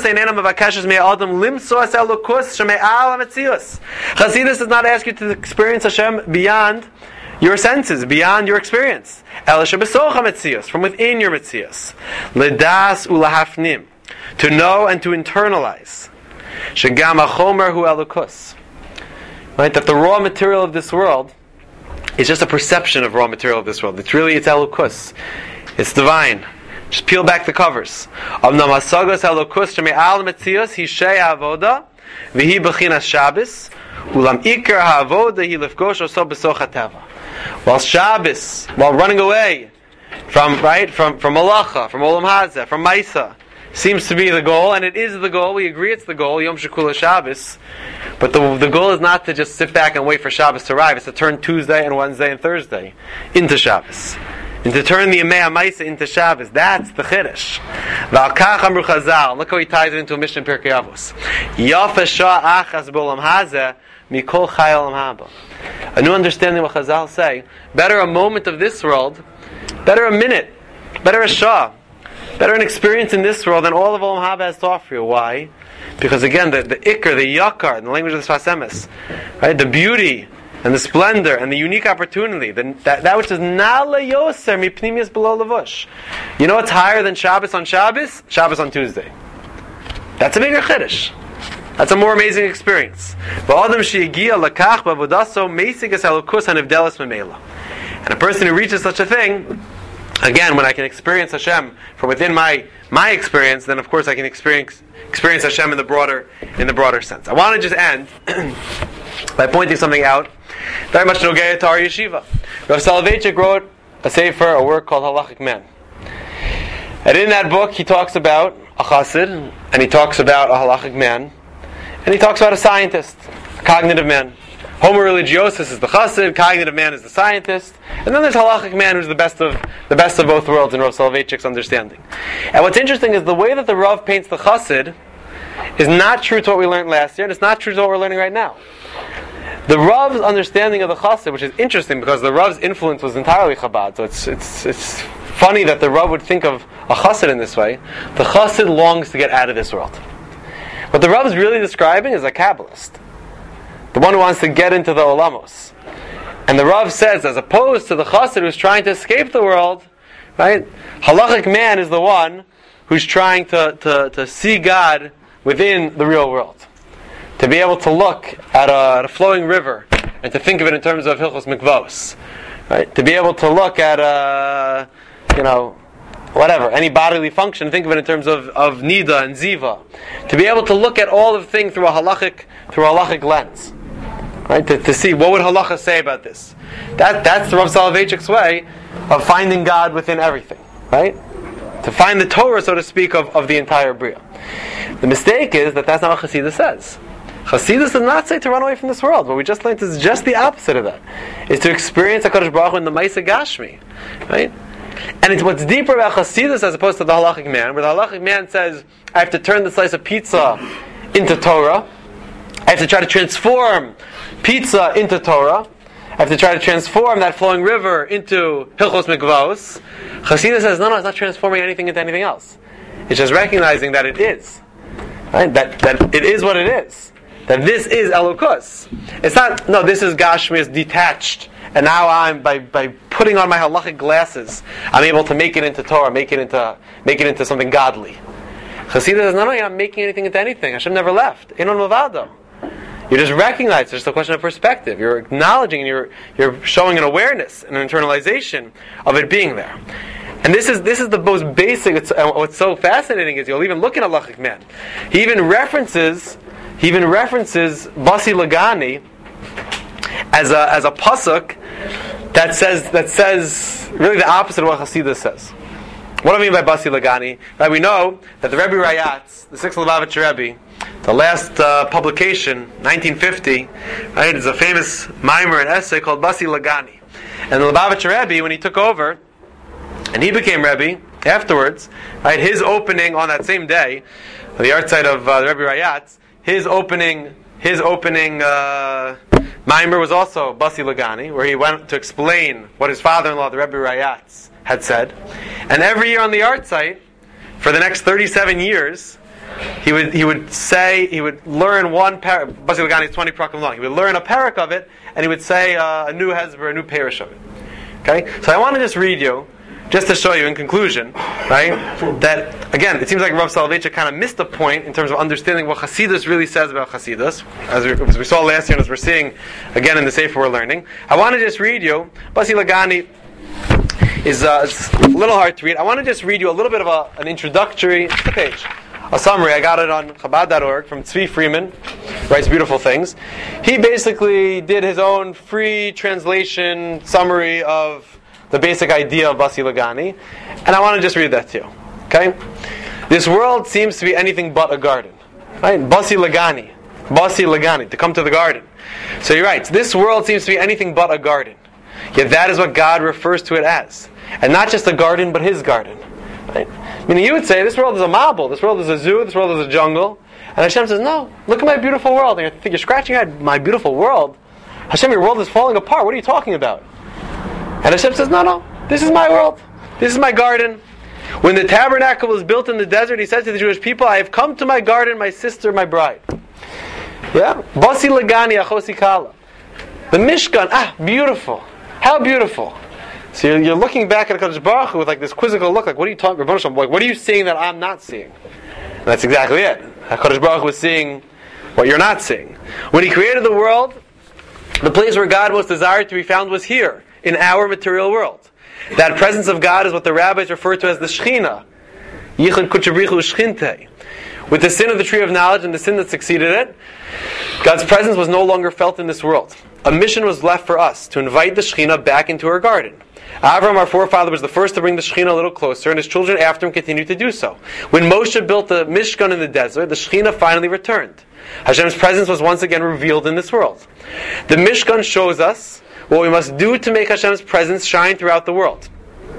does not ask you to experience Hashem beyond your senses, beyond your experience. From within your metzius. Ledas ulahafnim. To know and to internalize. Shegam hachomer hu elokus. Right? That the raw material of this world is just a perception of raw material of this world. It's really, it's elokus. It's divine. Just peel back the covers. Amnam hasagos elokus sheme'al metzius hishei ha'avoda v'hi b'chinas Shabbos ulam ikar ha'avoda hi lefgosh oso b'soch ha'teva. While Shabbos, while running away from, right, from, from Malacha, from Olam Hazeh, from Maisa, seems to be the goal, and it is the goal. We agree it's the goal, Yom Shekula Shabbos. But the the goal is not to just sit back and wait for Shabbos to arrive. It's to turn Tuesday and Wednesday and Thursday into Shabbos, and to turn the Yemei HaMaisa into Shabbos. That's the Chiddush. V'alkach amru Chazal. Look how he ties it into a Mishnah in Pirkei Avos. Yafa shah achas b'olam hazeh mikol chay olam haba. A new understanding of what Chazal say. Better a moment of this world, better a minute, better a shah, better an experience in this world than all of Olam Haba has to offer you. Why? Because again, the, the ikar, the yakar, in the language of the Sfas Emes, right? The beauty and the splendor and the unique opportunity, the, that, that which is nala yoser mipnimius below lavush. You know what's higher than Shabbos on Shabbos? Shabbos on Tuesday. That's a bigger chiddush. That's a more amazing experience. And a person who reaches such a thing, again, when I can experience Hashem from within my my experience, then of course I can experience experience Hashem in the broader in the broader sense. I want to just end by pointing something out very much nogea to our yeshiva. Rav Soloveitchik wrote a sefer, a work called Halachic Man, and in that book he talks about a chassid, and he talks about a halachic man, and he talks about a scientist, a cognitive man. Homo religiosus is the chassid, cognitive man is the scientist, and then there's halachic man who's the best of the best of both worlds in Rav Soloveitchik's understanding. And what's interesting is the way that the Rav paints the chassid is not true to what we learned last year, and it's not true to what we're learning right now. The Rav's understanding of the chassid, which is interesting because the Rav's influence was entirely Chabad, so it's it's it's funny that the Rav would think of a chassid in this way. The chassid longs to get out of this world. What the Rav is really describing is a Kabbalist, the one who wants to get into the Olamos. And the Rav says, as opposed to the chassid who's trying to escape the world, right? Halachic man is the one who's trying to, to, to see God within the real world. To be able to look at a, at a flowing river and to think of it in terms of Hilchos Mikvos. Right? To be able to look at a, you know, whatever, any bodily function, think of it in terms of, of Nida and Ziva. To be able to look at all of things through a halachic, through a halachic lens. Right? To, to see, what would halacha say about this? That That's the Rav Soloveitchik's way of finding God within everything. Right? To find the Torah, so to speak, of, of the entire Bria. The mistake is that that's not what Chassidus says. Chassidus does not say to run away from this world. What we just learned is just the opposite of that. Is to experience HaKadosh Baruch Hu in the Maisa Gashmi. Right? And it's what's deeper about Chassidus as opposed to the halachic man, where the halachic man says, I have to turn the slice of pizza into Torah. I have to try to transform pizza into Torah. I have to try to transform that flowing river into Hilchos Mikvos. Chassidus says, no, no, it's not transforming anything into anything else. It's just recognizing that it is. Right? That, that it is what it is. That this is Elokus. It's not, no, this is Gashmi, it's detached. And now I'm, by, by putting on my halachic glasses, I'm able to make it into Torah, make it into, make it into something godly. Chassidus says, no, no, you're not making anything into anything. Hashem never left. Enon Mavado. You just recognize it's just a question of perspective. You're acknowledging and you're you're showing an awareness and an internalization of it being there. And this is this is the most basic. It's, uh, what's so fascinating is you'll even look in Halachic Man. He even references he even references Basi Lagani as a as a pasuk that says that says really the opposite of what Chassidus says. What do I mean by Basi Lagani? Right, we know that the Rebbe Rayatz, the sixth Lubavitcher Rebbe, the last uh, publication, nineteen fifty, right, is a famous mimer and essay called Basi Lagani. And the Lubavitcher Rebbe, when he took over, and he became Rebbe afterwards, right? His opening on that same day, on the art side of uh, the Rebbe Rayatz, his opening, his opening uh, Maimer was also Basi Lagani, where he went to explain what his father-in-law, the Rebbe Rayatz, had said. And every year on the art site, for the next thirty-seven years, he would he would say, he would learn one parak. Basi Lagani is twenty parakim long. He would learn a parak of it, and he would say uh, a new hezber, a new parish of it. Okay? So I want to just read you, just to show you in conclusion, right, that, again, it seems like Rav Soloveitchik kind of missed a point in terms of understanding what Hasidus really says about Hasidus, as we, as we saw last year and as we're seeing again in the Sefer we're learning. I want to just read you, Basi Lagani is uh, it's a little hard to read. I want to just read you a little bit of a, an introductory, just a page, a summary. I got it on Chabad dot org from Tzvi Freeman, writes beautiful things. He basically did his own free translation summary of the basic idea of Basi Lagani, and I want to just read that to you. Okay? This world seems to be anything but a garden. Right? Basi Lagani. Basi Lagani, to come to the garden. So he writes, this world seems to be anything but a garden. Yet that is what God refers to it as. And not just a garden, but His garden. Right? Meaning you would say, this world is a mabul, this world is a zoo, this world is a jungle. And Hashem says, no, look at my beautiful world. And you think you're scratching your head, my beautiful world? Hashem, your world is falling apart. What are you talking about? And Hashem says, no, no, this is my world. This is my garden. When the tabernacle was built in the desert, He said to the Jewish people, I have come to my garden, my sister, my bride. Yeah? Basi Lagani achosi kala. The Mishkan, ah, beautiful. How beautiful. So you're, you're looking back at HaKadosh Baruch Hu with like this quizzical look, like, what are you talking about? Like, what are you seeing that I'm not seeing? And that's exactly it. HaKadosh Baruch Hu was seeing what you're not seeing. When He created the world, the place where God most desired to be found was here, in our material world. That presence of God is what the rabbis refer to as the Shechina. Yichud Kutchabrichu Shchinte. With the sin of the tree of knowledge and the sin that succeeded it, God's presence was no longer felt in this world. A mission was left for us, to invite the Shechina back into her garden. Avram, our forefather, was the first to bring the Shechina a little closer, and his children after him continued to do so. When Moshe built the Mishkan in the desert, the Shechina finally returned. Hashem's presence was once again revealed in this world. The Mishkan shows us what we must do to make Hashem's presence shine throughout the world.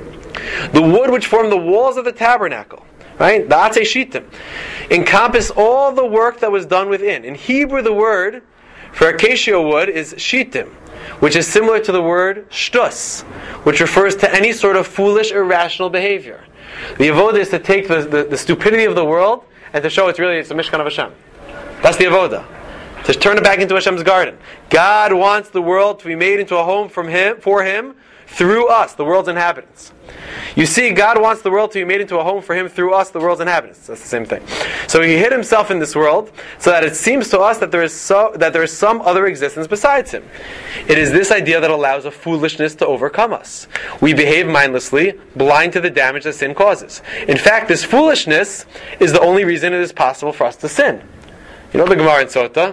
The wood which formed the walls of the tabernacle, right, the Atzei Shittim, encompass all the work that was done within. In Hebrew, the word for acacia wood is Shittim, which is similar to the word shtus, which refers to any sort of foolish, irrational behavior. The avoda is to take the, the, the stupidity of the world and to show it's really it's the Mishkan of Hashem. That's the avoda. To turn it back into Hashem's garden. God wants the world to be made into a home from Him, for Him, through us, the world's inhabitants. You see, God wants the world to be made into a home for Him through us, the world's inhabitants. That's the same thing. So He hid Himself in this world so that it seems to us that there is so that there is some other existence besides Him. It is this idea that allows a foolishness to overcome us. We behave mindlessly, blind to the damage that sin causes. In fact, this foolishness is the only reason it is possible for us to sin. You know the Gemara in Sota?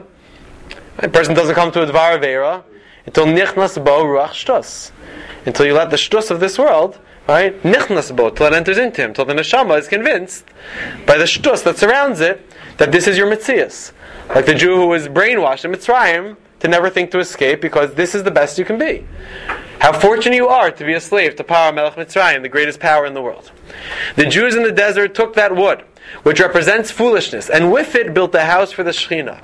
A person doesn't come to a Dvar Aveira until nichnas bo ruach shtus. Until you let the shtus of this world, right, nichnas bo, till it enters into him, till the neshama is convinced by the shtus that surrounds it that this is your mitzias. Like the Jew who was brainwashed in Mitzrayim to never think to escape because this is the best you can be. How fortunate you are to be a slave to Paro Melech Mitzrayim, the greatest power in the world. The Jews in the desert took that wood, which represents foolishness, and with it built a house for the Shechina.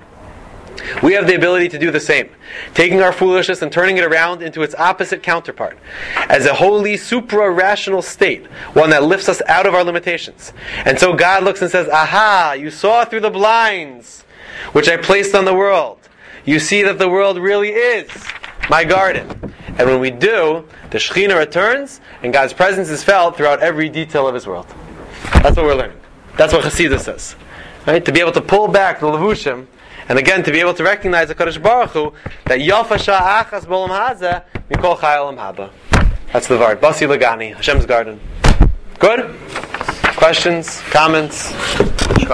We have the ability to do the same, taking our foolishness and turning it around into its opposite counterpart, as a holy, supra-rational state, one that lifts us out of our limitations. And so God looks and says, aha, you saw through the blinds, which I placed on the world. You see that the world really is my garden. And when we do, the Shekhinah returns, and God's presence is felt throughout every detail of His world. That's what we're learning. That's what Hasidus says. Right? To be able to pull back the Levushim, and again, to be able to recognize the HaKadosh Baruch Hu, that Yafa Sha'achas B'olam Hazeh Mikol Chai Olam Haba. That's the Vart. Basi Lagani, Hashem's garden. Good? Questions? Comments?